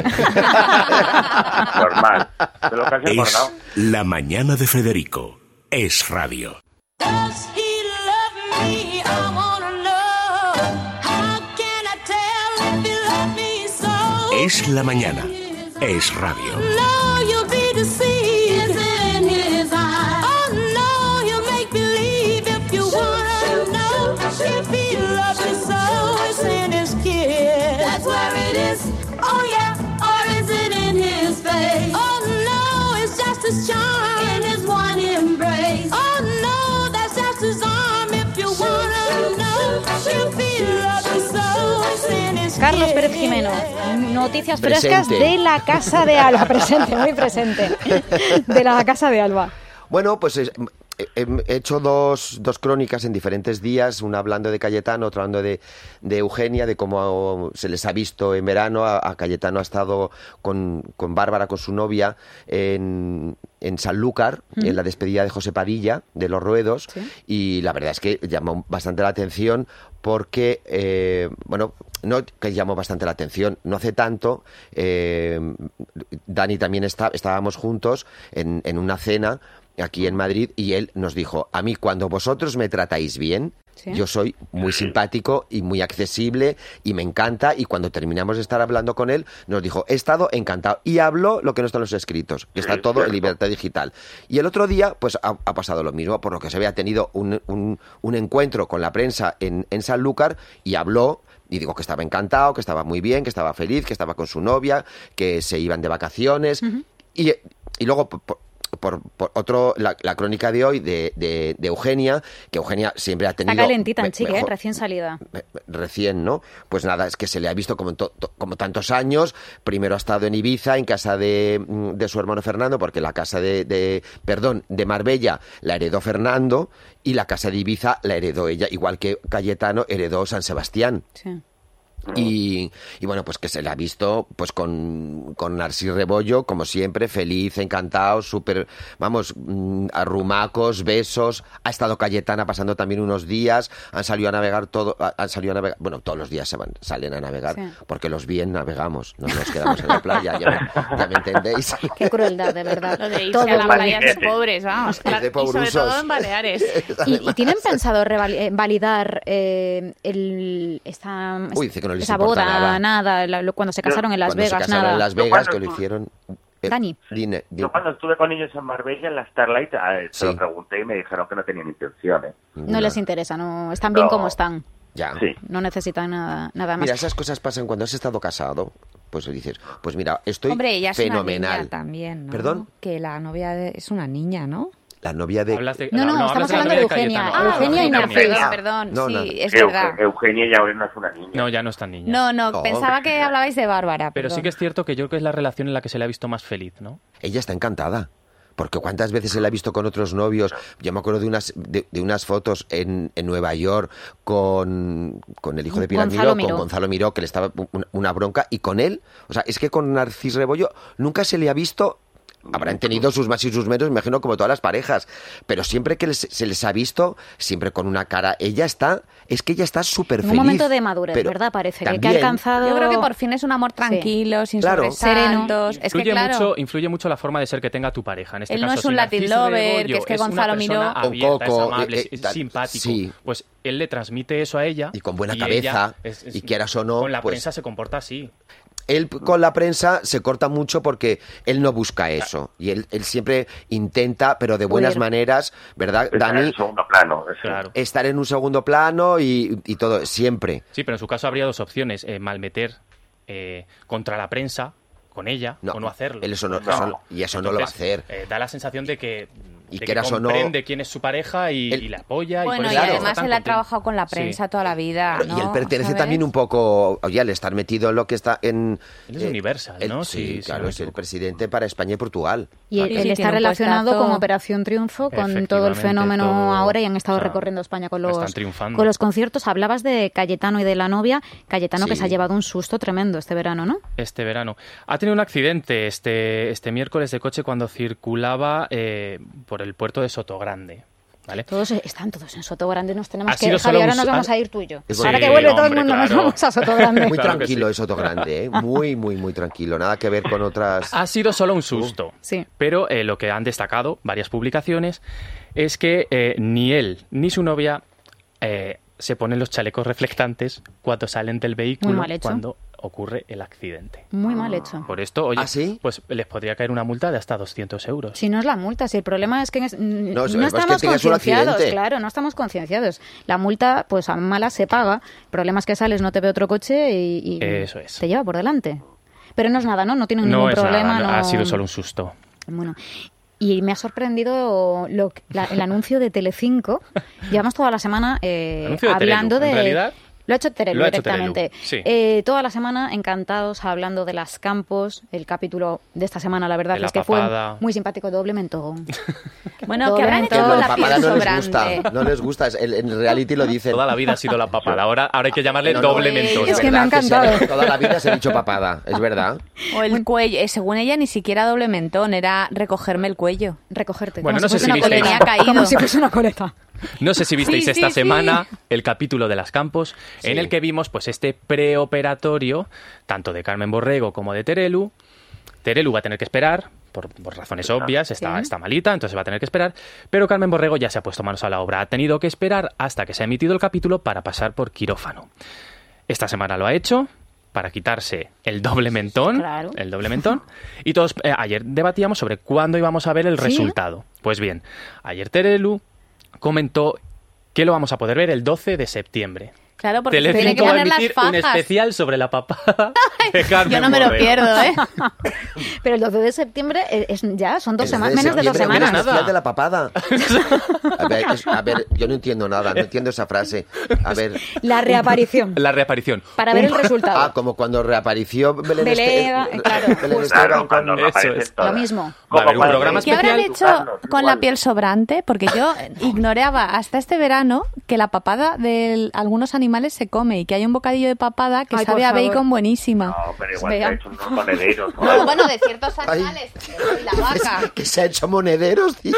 Normal. De lo que has Es acordado. La Mañana de Federico. Es radio. Does he love me? I wanna know. How can I tell if he loves me so? Es La Mañana. Es radio. No, you'll be deceived. It's in his eyes. Oh no, he'll make believe if you wanna know. If he loves you so, it's in his kiss. That's where it is. Oh yeah, or is it in his face? Oh no, it's just his charm in his one embrace. Oh no, that's just his arm. If you wanna know, if he loves you so, it's in his Carlos kiss. Pérez Jimeno, noticias Presente. frescas de la Casa de Alba. Presente, muy presente. De la Casa de Alba. Bueno, pues he hecho dos crónicas en diferentes días, una hablando de Cayetano, otra hablando de Eugenia, de cómo se les ha visto en verano. A Cayetano ha estado con Bárbara, con su novia, en Sanlúcar, en la despedida de José Padilla, de Los Ruedos, ¿sí? Y la verdad es que llamó bastante la atención porque, no que llamó bastante la atención, no hace tanto, Dani también estábamos juntos en una cena aquí en Madrid y él nos dijo: a mí cuando vosotros me tratáis bien, ¿sí? Yo soy muy simpático y muy accesible y me encanta, y cuando terminamos de estar hablando con él nos dijo: he estado encantado, y habló lo que no está en los escritos, que está todo en libertad digital. Y el otro día pues ha pasado lo mismo, por lo que se había tenido un encuentro con la prensa en Sanlúcar y habló. Y digo que estaba encantado, que estaba muy bien, que estaba feliz, que estaba con su novia, que se iban de vacaciones. Y luego, por otro, la crónica de hoy de Eugenia, que Eugenia siempre ha tenido... Está calentita en Chique, recién salida. Recién, ¿no? Pues nada, es que se le ha visto como tantos años. Primero ha estado en Ibiza, en casa de su hermano Fernando, porque la casa de Marbella la heredó Fernando, y la casa de Ibiza la heredó ella, igual que Cayetano heredó San Sebastián. Sí. Y bueno, pues que se le ha visto pues con Narcís Rebollo, como siempre, feliz, encantado, súper, arrumacos, besos. Ha estado Cayetana pasando también unos días, han salido a navegar, bueno, todos los días salen a navegar, sí. Porque los bien navegamos, no nos quedamos en la playa, ya me entendéis. Qué crueldad, de verdad. Lo de irse a la playa de pobres, vamos. De y sobre todo en Baleares. ¿Y tienen pensado validar esa boda, nada, cuando se casaron en Las Vegas, nada? En Las Vegas, que lo hicieron... Dani. Yo cuando estuve con ellos en Marbella, en la Starlight, se lo pregunté y me dijeron que no tenían intenciones. No les interesa, no están bien como están. Ya. Sí. No necesitan nada más. Mira, esas cosas pasan cuando has estado casado. Pues dices, pues mira, estoy Hombre, ella es fenomenal. Una niña también, ¿no? ¿Perdón? Que la novia es una niña, ¿no? La novia de... No, estamos hablando de Eugenia. Eugenia y Narcís. Perdón, no, sí, es verdad. Eugenia ya no es una niña. No, ya no es tan niña. No, pensaba que hablabais de Bárbara. Pero sí que es cierto que yo creo que es la relación en la que se le ha visto más feliz, ¿no? Ella está encantada. Porque cuántas veces se la ha visto con otros novios. Yo me acuerdo de unas fotos en Nueva York con el hijo de Pilar Miró, con Gonzalo Miró, que le estaba una bronca, y con él, o sea, es que con Narcís Rebollo nunca se le ha visto. Habrán tenido sus más y sus menos, me imagino, como todas las parejas, pero siempre que se les ha visto, siempre con una cara, ella está súper feliz. Un momento de madurez, ¿verdad? Parece que ha alcanzado... Yo creo que por fin es un amor tranquilo, sin sobresaltos. Es que, claro, influye mucho la forma de ser que tenga tu pareja. En este él caso, no es un Latin lover, que es que Gonzalo Miró... Abierta, es amable, es simpático. Sí. Pues él le transmite eso a ella. Y con buena cabeza, y quieras o no... Con la prensa se comporta así. Él con la prensa se corta mucho porque él no busca eso. Y él siempre intenta, pero de buenas maneras, ¿verdad, Dani? Estar en un segundo plano. Claro. Estar en un segundo plano y todo, siempre. Sí, pero en su caso habría dos opciones. Malmeter contra la prensa con ella o no hacerlo. Él eso no lo va a hacer. Da la sensación de que... Y que comprende quién es su pareja y la apoya. Bueno, y además él ha trabajado con la prensa toda la vida, ¿no? Y él pertenece también un poco, oye, al estar metido en lo que está en... Él es Universal, ¿no? Sí, claro, es el presidente para España y Portugal. Y él está relacionado con Operación Triunfo, con todo el fenómeno ahora, y han estado recorriendo España con los conciertos. Hablabas de Cayetano y de la novia. Cayetano, que se ha llevado un susto tremendo este verano, ¿no? Este verano. Ha tenido un accidente este miércoles de coche cuando circulaba por el puerto de Sotogrande. ¿Vale? Están todos en Sotogrande, nos tenemos que dejar y ahora nos vamos a ir tú y yo. Ahora que vuelve todo el mundo, claro. Nos vamos a Sotogrande. Muy tranquilo es Sotogrande, ¿eh? Muy, muy, muy tranquilo. Nada que ver con otras... Ha sido solo un susto. Sí. Pero lo que han destacado varias publicaciones es que ni él ni su novia se ponen los chalecos reflectantes cuando salen del vehículo, cuando ocurre el accidente. Muy mal hecho. Por esto, oye, ¿sí? Pues les podría caer una multa de hasta 200 euros. Si no es la multa, si el problema es que no estamos concienciados, claro, no estamos concienciados. La multa, pues a malas se paga. El problema es que sales, no te ve otro coche y eso es. Te lleva por delante. Pero no es nada, ¿no? No tienen ningún problema. Nada, ha sido solo un susto. Bueno, y me ha sorprendido el anuncio de Telecinco. Llevamos toda la semana hablando de... ¿En realidad? Lo ha hecho Terelu Lo ha hecho directamente. Terelu, sí. Toda la semana encantados hablando de las Campos. El capítulo de esta semana, la verdad, De la es que papada. fue muy simpático. Doble mentón. Bueno, Doble que habrán mentón. hecho con la piel papada no les sobrante. gusta, no les gusta. En reality lo dicen. Toda la vida ha sido la papada. Ahora hay que llamarle No, no, doble mentón. Es que me ha ¿Verdad? encantado. Toda la vida se ha dicho papada, es verdad. O el cuello. Según ella, ni siquiera doble mentón, era recogerme el cuello. Recogerte. Bueno, como no sé fuese si una visteis. coleta. Tenía caído. Como si fuese una coleta. No sé si visteis Sí, esta sí, semana el capítulo de las Campos, en Sí. el que vimos pues este preoperatorio, tanto de Carmen Borrego como de Terelu. Terelu va a tener que esperar, por razones obvias, está malita, entonces va a tener que esperar, pero Carmen Borrego ya se ha puesto manos a la obra, ha tenido que esperar hasta que se ha emitido el capítulo para pasar por quirófano. Esta semana lo ha hecho para quitarse el doble mentón, Claro. el doble mentón, y todos ayer debatíamos sobre cuándo íbamos a ver el ¿Sí? resultado. Pues bien, ayer Terelu comentó que lo vamos a poder ver el 12 de septiembre. Claro, porque se tiene que Telecinco va a poner las emitir un fajas. especial sobre la papada de Carmen Yo no me lo Borrego. pierdo, ¿eh? Pero el 12 de septiembre ya son El menos de 2 septiembre, semanas. el especial de la papada. A ver, yo no entiendo nada, no entiendo esa frase. A ver. La reaparición. La reaparición. Para ver el resultado. Ah, como cuando reapareció Belén Belén, claro, Belén justo. Esteban Claro, con... cuando Eso aparecen es. todas. Lo mismo. Va a haber un cuando programa ¿Qué habrán especial. hecho con la piel sobrante? Porque yo ignoraba hasta este verano que la papada de algunos animales se come y que hay un bocadillo de papada que Ay, sabe por a favor. bacon buenísima. No, pero igual Vea. se ha hecho unos monederos. No, bueno, de ciertos animales. Y la vaca. Que se ha hecho monederos, tío.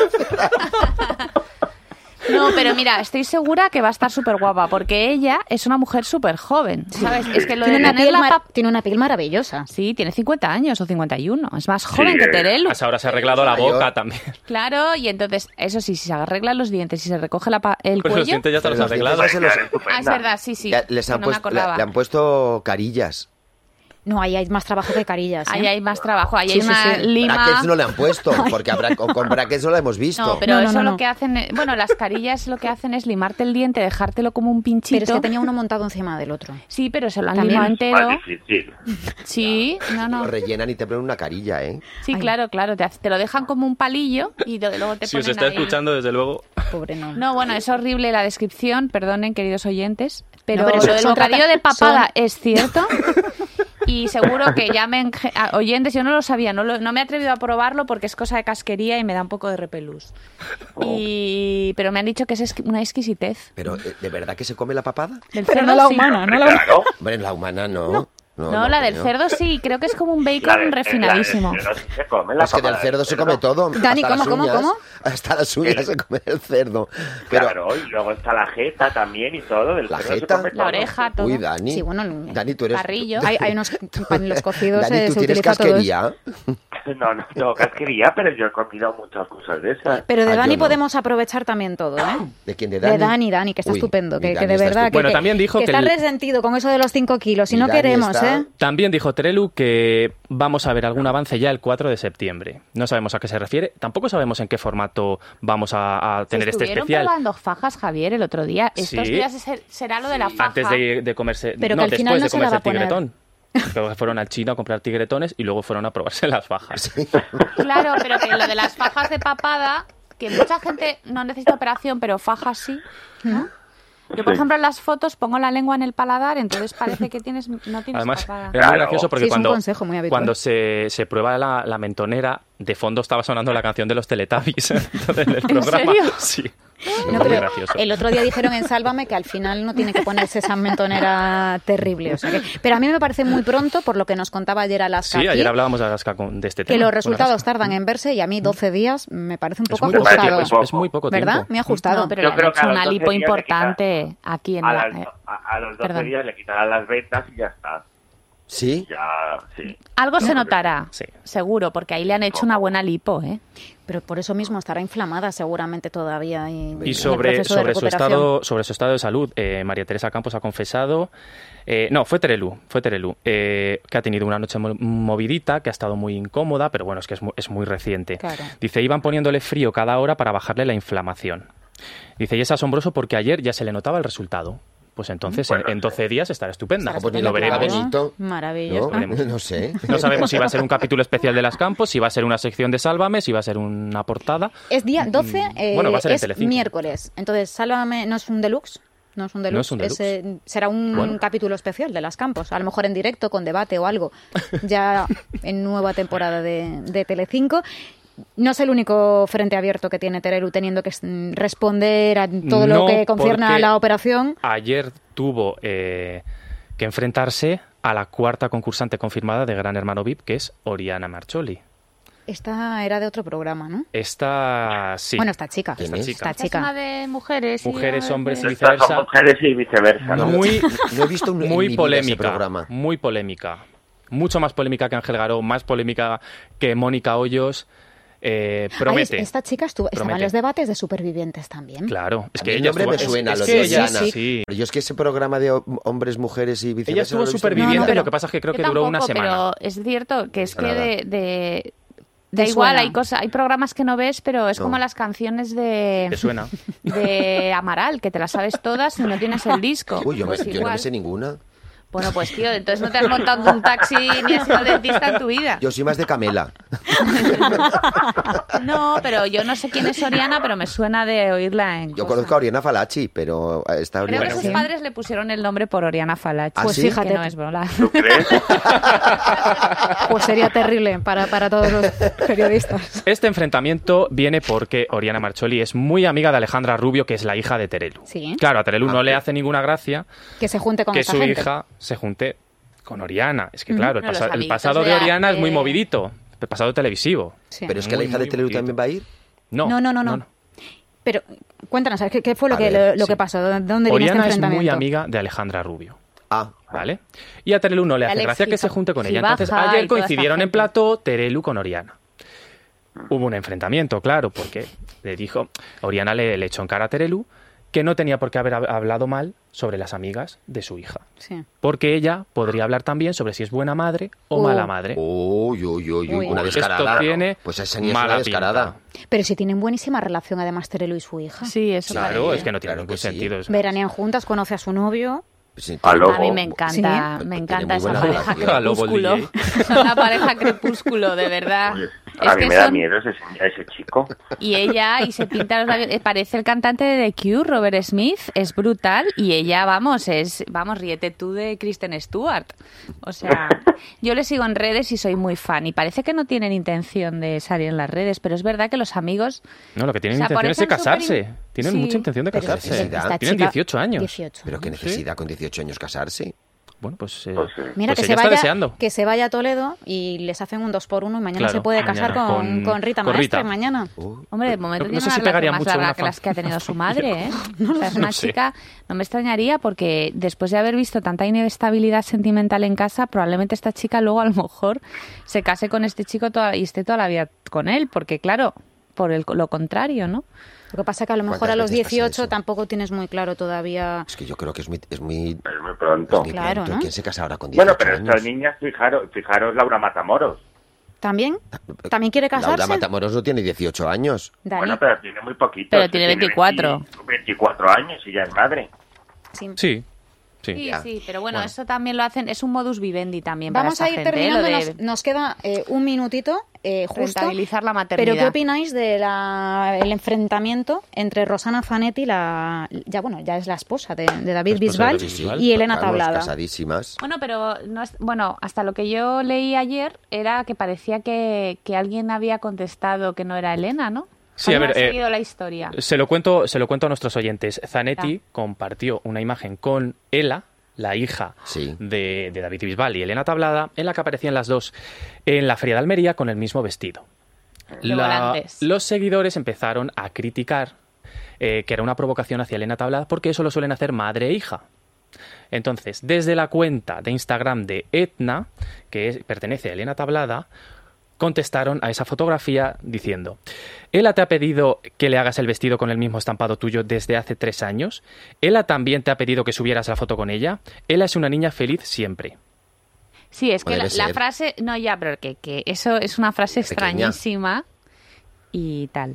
No, pero mira, estoy segura que va a estar súper guapa porque ella es una mujer súper joven, ¿sabes? Es que lo de tener la Tiene una piel maravillosa. Sí, tiene 50 años o 51. Es más joven que Terelu. Hasta ahora se ha arreglado la Mayor. boca también. Claro, y entonces, eso sí, si se arregla los dientes y se recoge el Pues cuello... los dientes ya están los Los dientes arreglados. ya se los- Quedar estupenda. Ah, es verdad, sí, sí. Ya les que han no me puesto, acordaba. le han puesto carillas. No, ahí hay más trabajo que carillas. ¿eh? Ahí hay más trabajo, ahí Sí, hay sí, una sí. lima... Brackets no le han puesto, porque con brackets no lo hemos visto. No, pero No, no, eso no. lo que hacen... Bueno, las carillas lo que hacen es limarte el diente, dejártelo como un pinchito. Pero es que tenía uno montado encima del otro. Sí, pero se lo han También. limado entero. Más difícil. Sí, no. Lo rellenan y te ponen una carilla, ¿eh? Sí, Ay. claro, te lo dejan como un palillo y luego te Si ponen os está ahí. escuchando, desde luego. Pobre no. No, bueno, es horrible la descripción, perdonen, queridos oyentes, pero, No, pero lo del son bocadillo trata- de papada son- es cierto. Y seguro que llamen oyentes, yo no lo sabía, no me he atrevido a probarlo porque es cosa de casquería y me da un poco de repelús. Pero me han dicho que es una exquisitez. Pero, ¿de verdad que se come la papada? Del Pero cerdo no la sí. humana, no la Claro. Hombre, la humana no. No, la del creo. cerdo sí, creo que es como un La bacon de- refinadísimo. la de cerdo sí se come, la Es que del papada cerdo se come todo. Dani, hasta las ¿cómo, uñas, cómo? Hasta las uñas se come el cerdo. Pero, Claro, y luego está la jeta también y todo. Del ¿la cerdo se jeta? come La todo. oreja, todo. uy, Dani. Sí, bueno, Dani, tú eres... Carrillo. Hay unos en los cocidos Dani, ¿tú se tienes utiliza todo. casquería? No tengo casquería, pero yo he comido muchas cosas de esas. Pero de Ah, Dani yo no. podemos aprovechar también todo, ¿eh? ¿De quién? ¿De De Dani? Dani, que está Uy, estupendo, mi que Dani de está verdad estupendo. Bueno, también dijo que está el- resentido con eso de los 5 kilos. Y Mi no Dani queremos, está- ¿eh? También dijo Terelu que vamos a ver algún avance ya el 4 de septiembre. No sabemos a qué se refiere. Tampoco sabemos en qué formato vamos a tener este Estuvieron especial. probando fajas, Javier, el otro día. Estos Sí. días será lo de la faja. Antes de comerse... Pero no, que al después final no de se la comerse va el a poner. tigretón. Luego fueron al chino a comprar tigretones y luego fueron a probarse las fajas. Claro, pero que lo de las fajas de papada, que mucha gente no necesita operación, pero fajas sí, ¿no? Yo, por ejemplo, en las fotos pongo la lengua en el paladar, entonces parece que no tienes Además, papada. era muy Claro. gracioso porque Sí, es un cuando, consejo muy habitual. cuando se prueba la mentonera, de fondo estaba sonando la canción de los Teletubbies en el programa. serio? Sí. No, Muy pero gracioso. el otro día dijeron en Sálvame que al final no tiene que ponerse esa mentonera terrible. O sea pero a mí me parece muy pronto, por lo que nos contaba ayer Alaska Sí, aquí, ayer hablábamos de Alaska de este que tema. los con resultados Alaska. tardan en verse y a mí 12 días me parece un Es poco muy poco ajustado. tiempo, es muy poco ¿Verdad? tiempo. Me ha ajustado. No, pero Yo le han creo que hecho a una los 12 lipo días le importante aquí en A, la... a los 12 perdón. días le quitarán las ventas y ya está. ¿Sí? Ya, sí. Algo se notará, Sí. seguro, porque ahí le han hecho una buena lipo, ¿eh? Pero por eso mismo estará inflamada seguramente todavía. En Y el sobre proceso de su recuperación. estado de salud, María Teresa Campos ha confesado, no, fue Terelu, que ha tenido una noche movidita, que ha estado muy incómoda, pero bueno, es que es muy reciente. Claro. Dice, iban poniéndole frío cada hora para bajarle la inflamación. Dice, y es asombroso porque ayer ya se le notaba el resultado. Pues entonces, Bueno, en 12 días estará estupenda. Pues ni Lo lo verá veremos. Benito. Maravilloso. No, no sé. No sabemos si va a ser un capítulo especial de las Campos, si va a ser una sección de Sálvame, si va a ser una portada. Es día 12, Bueno, va a ser en es Telecinco. miércoles. Entonces, Sálvame no es un deluxe. No es un deluxe. No es un deluxe. Será un capítulo especial de Las Campos, a lo mejor en directo, con debate o algo, ya en nueva temporada de Telecinco. No es el único frente abierto que tiene Terelu teniendo que responder a todo lo que concierne a la operación. Ayer tuvo que enfrentarse a la cuarta concursante confirmada de Gran Hermano VIP, que es Oriana Marcholi. Esta era de otro programa, ¿no? Esta sí. Bueno, esta chica. Esta es una de mujeres. Mujeres, hombres y Estas viceversa. son mujeres y viceversa, ¿no? No he visto en mi Muy vida polémica. ese programa. Muy polémica. Mucho más polémica que Ángel Garó, más polémica que Mónica Hoyos. Promete. Esta chica estaba en los debates de Supervivientes también. Claro, es A que mí el ella nombre estuvo, me suena, es lo que de ella Oriana. sí. Pero yo es que ese programa de hombres, mujeres y viceversa... Ella estuvo no lo he visto. Superviviente, pero lo que pasa es que creo Yo que duró una tampoco, semana. pero es cierto que es que Nada. da Te igual, suena. hay programas que no ves, pero es No. como las canciones ¿Te suena? de Amaral, que te las sabes todas y no tienes el disco. Uy, yo no Igual. me sé ninguna. Bueno, pues tío, entonces no te has montado un taxi ni has ido al dentista en tu vida. Yo soy más de Camela. No, pero yo no sé quién es Oriana, pero me suena de oírla en Yo cosas. conozco a Oriana Falachi, pero esta Creo Oriana... que sus padres le pusieron el nombre por Oriana Falachi. ¿Ah, Pues sí? fíjate. Que no es bola. ¿Tú crees? Pues sería terrible para todos los periodistas. Este enfrentamiento viene porque Oriana Marcholi es muy amiga de Alejandra Rubio, que es la hija de Terelu. Sí. Claro, a Terelu no le hace ninguna gracia Que se junte con que esta su gente. hija se junte con Oriana. Es que claro, No, los el amiguitos pasado de de Oriana es hace- muy movidito. El pasado televisivo. Sí. Pero es que la hija de muy Terelu movidito. también va a ir. No. Pero cuéntanos, ¿qué fue lo A que ver, lo sí. que pasó? ¿Dónde viene este Oriana es enfrentamiento? muy amiga de Alejandra Rubio. Ah, ¿Vale? Y a Terelu no le hace Alex gracia que Gibaja- se junte con ella. Gibaja Entonces, y ayer toda coincidieron esta en gente. plató Terelu con Oriana. Hubo un enfrentamiento, claro, porque le dijo, Oriana le echó en cara a Terelu que no tenía por qué haber hablado mal sobre las amigas de su hija. Sí. Porque ella podría hablar también sobre si es buena madre o mala madre. uy, Uy. una Esto descarada. tiene Pues esa niña es mala una descarada. Pero si tienen buenísima relación, además, Terelu y su hija. Sí, eso Claro, parece. es que no tiene Claro ningún que sí. sentido. eso. Veranean juntas, conoce a su novio. Sí, A Lobo. A mí me encanta, Sí. me Tiene encanta muy esa buena pareja relación. A Lobo el crepúsculo. DJ. Son la pareja crepúsculo, de verdad. A mí que me da son- miedo ese chico. Y ella, y se pinta los labios, parece el cantante de The Cure, Robert Smith, es brutal, y ella, vamos, ríete tú de Kristen Stewart. O sea, yo le sigo en redes y soy muy fan, y parece que no tienen intención de salir en las redes, pero es verdad que los amigos... No, lo que tienen O sea, intención es de parecen casarse. superin- Tienen Sí, mucha intención de Pero casarse. esta Tienen chica- 18 años. 18. Pero qué necesidad con 18 años casarse. Bueno, pues, Pues sí. Mira, pues que, ella se está vaya, deseando. que se vaya a Toledo y les hacen un 2x1 y mañana Claro, se puede casar mañana con Rita con Maestre. Rita. Mañana. Hombre, de momento no tiene sé una si pegaría relación más mucho larga una que las que ha tenido su madre, ¿eh? No O sea, es una sé. chica, no me extrañaría porque después de haber visto tanta inestabilidad sentimental en casa, probablemente esta chica luego a lo mejor se case con este chico y esté toda la vida con él, porque claro, por lo contrario, ¿no? Lo que pasa es que a lo mejor ¿Cuántas a los veces pasa 18 eso? tampoco tienes muy claro todavía. Es que yo creo que es muy Es muy pronto. Claro, pronto. ¿no? ¿Quién se casa ahora con 18 Bueno, pero años? estas niñas, fijaros Laura Matamoros. ¿También? ¿También quiere casarse? Laura Matamoros no tiene 18 años. Dani. Bueno, pero tiene muy poquito. Pero tiene 24. 24 años y ya es madre. Sí. Sí. Sí, Ya. sí, pero bueno, eso también lo hacen, es un modus vivendi también Vamos para a ir esta gente, terminando, lo de nos queda un minutito justo. rentabilizar la maternidad. Pero ¿qué opináis del enfrentamiento entre Rosana Zanetti, ya es la esposa de David Bisbal, Sí, sí. y Elena Vamos, Tablada? casadísimas. Bueno, pero no es, bueno, hasta lo que yo leí ayer era que parecía que alguien había contestado que no era Elena, ¿no? Sí, a ¿Cómo ver, has seguido la historia? Se lo cuento a nuestros oyentes. Zanetti compartió una imagen con Ela, la hija Sí. de David Bisbal y Elena Tablada, en la que aparecían las dos en la Feria de Almería con el mismo vestido. De volantes. Los seguidores empezaron a criticar que era una provocación hacia Elena Tablada porque eso lo suelen hacer madre e hija. Entonces, desde la cuenta de Instagram de Etna, que pertenece a Elena Tablada, contestaron a esa fotografía diciendo: Ela te ha pedido que le hagas el vestido con el mismo estampado tuyo desde hace 3 años. Ela también te ha pedido que subieras la foto con ella. Ela es una niña feliz siempre. Sí, es que Debe la ser. frase, no ya, pero que eso es una frase Pequeña. extrañísima y tal.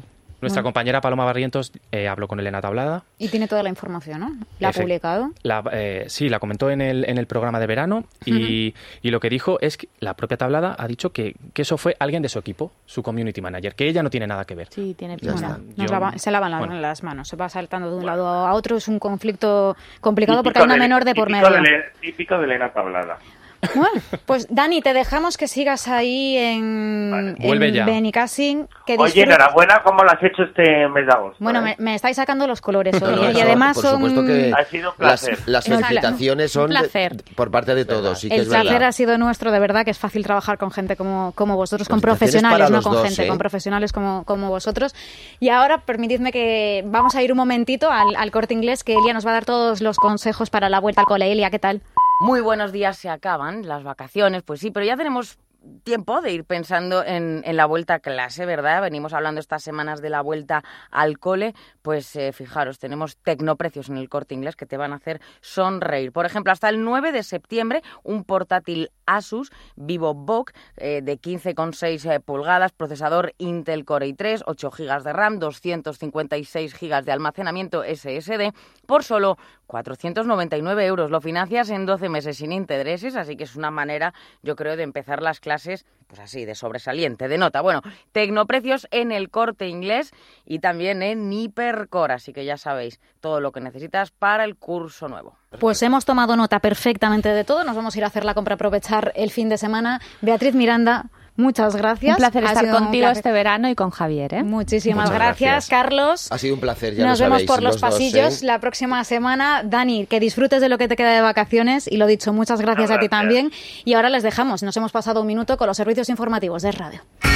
Nuestra compañera Paloma Barrientos habló con Elena Tablada. Y tiene toda la información, ¿no? ¿La ha publicado? Sí, la comentó en el programa de verano y lo que dijo es que la propia Tablada ha dicho que eso fue alguien de su equipo, su community manager, que ella no tiene nada que ver. Sí, tiene pinta. Se lavan las manos, se va saltando de un lado a otro, es un conflicto complicado porque hay una menor de por medio. Típico de Elena Tablada. Bueno, pues Dani, te dejamos que sigas ahí en Benicassim. Oye, enhorabuena, ¿cómo lo has hecho este mes de agosto? Bueno, me estáis sacando los colores hoy. Y además por supuesto que ha sido un placer. Las felicitaciones son por parte de todos. Sí que el placer ha sido nuestro, de verdad, que es fácil trabajar con gente como vosotros, con profesionales, no con gente, con profesionales como vosotros. Y ahora, permitidme que vamos a ir un momentito al Corte Inglés, que Elia nos va a dar todos los consejos para la vuelta al cole. Elia, ¿qué tal? Muy buenos días, se acaban las vacaciones, pues sí, pero ya tenemos tiempo de ir pensando en la vuelta a clase, ¿verdad? Venimos hablando estas semanas de la vuelta al cole, pues fijaros, tenemos tecnoprecios en el Corte Inglés que te van a hacer sonreír. Por ejemplo, hasta el 9 de septiembre, un portátil Asus VivoBook de 15,6 pulgadas, procesador Intel Core i3, 8 GB de RAM, 256 GB de almacenamiento SSD, por solo 499 €. Lo financias en 12 meses sin intereses, así que es una manera, yo creo, de empezar las clases, pues así, de sobresaliente, de nota. Bueno, tecnoprecios en el Corte Inglés y también en Hipercore, así que ya sabéis, todo lo que necesitas para el curso nuevo. Pues hemos tomado nota perfectamente de todo, nos vamos a ir a hacer la compra, aprovechar el fin de semana. Beatriz Miranda, muchas gracias. Un placer estar contigo este verano y con Javier, ¿eh? Muchísimas gracias, Carlos. Ha sido un placer, ya Nos lo vemos sabéis, por los pasillos la próxima semana. Dani, que disfrutes de lo que te queda de vacaciones y lo dicho, muchas gracias a ti también. Y ahora les dejamos, nos hemos pasado un minuto con los servicios informativos de Radio.